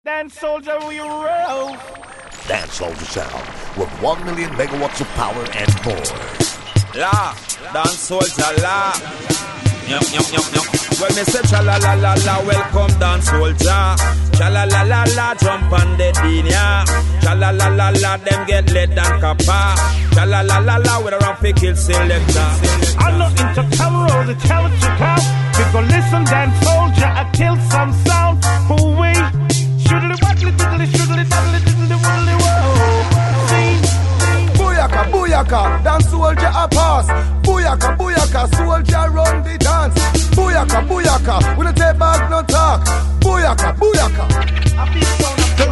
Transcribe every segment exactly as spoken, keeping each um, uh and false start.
Dance Soldier, we roll. Dance Soldier sound with one million megawatts of power and more. La, Dance Soldier, la. Yum, yum, yum, yum. Well, me say cha la la la la, welcome Dance Soldier. Cha la la la la, jump on the dinya. Cha la la la la, them get lead and copper. Cha la la la la, with a rough kill selector. I'm not into camera, the challenge you count. We go listen, Dance Soldier, I kill some sound. Who we? Shoodly waddly diddly, shoodly daddly diddly waddly whoa. See? Booyaka, booyaka, Dance Soldier a pass. Booyaka, booyaka, soldier run the dance. Booyaka, booyaka, we don't take back no talk. Booyaka, booyaka. I feel so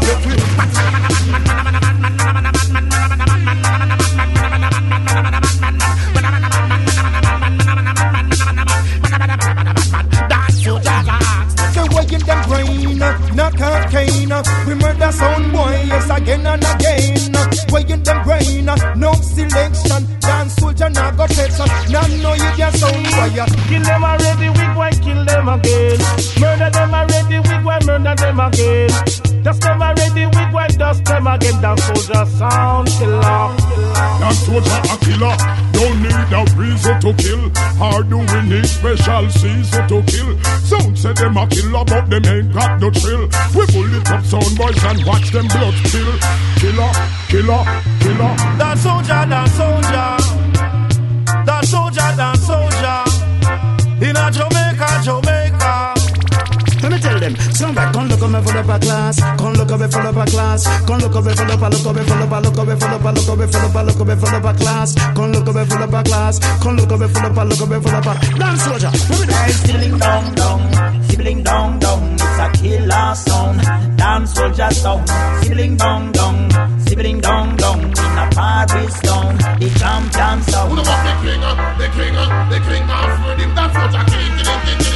in them brain, not cocaine. We murder sound boy, yes again and again. Way in them brain, no selection. Dance Soldier not got protection. Now know you get sound boy. Kill them already, we go and kill them again. Murder them already, we go and murder them again. Dust them already, we go and dust them again. Dance Soldier sound killer. Dance Soldier a killer. Don't need a reason to kill. Or do we need special season to kill? Sound say them a killer, but them ain't got no thrill. We bullet up sound boys and watch them blood spill. Killer, killer, killer. Dance Soldier, Dance Soldier. Dance Soldier, Dance Soldier. In a Jamaica, Jamaica. Let me tell them, somebody come look up me full up a class, come look up me full up a class, come look up me full up a look up me full up a look up me full up a look up me full up a look up me full up a class, come look up me full up a class, come look up me full up a look up me full up a Dance Soldier. Sibling dong dong, sibling dong dong, it's a killer sound. Dance Soldier sound, sibling dong dong, sibling dong dong, in a Paris town, the champion sound. Who the fuck the king, the king, the king of rhythm? Dance Soldier, king, king, king, king.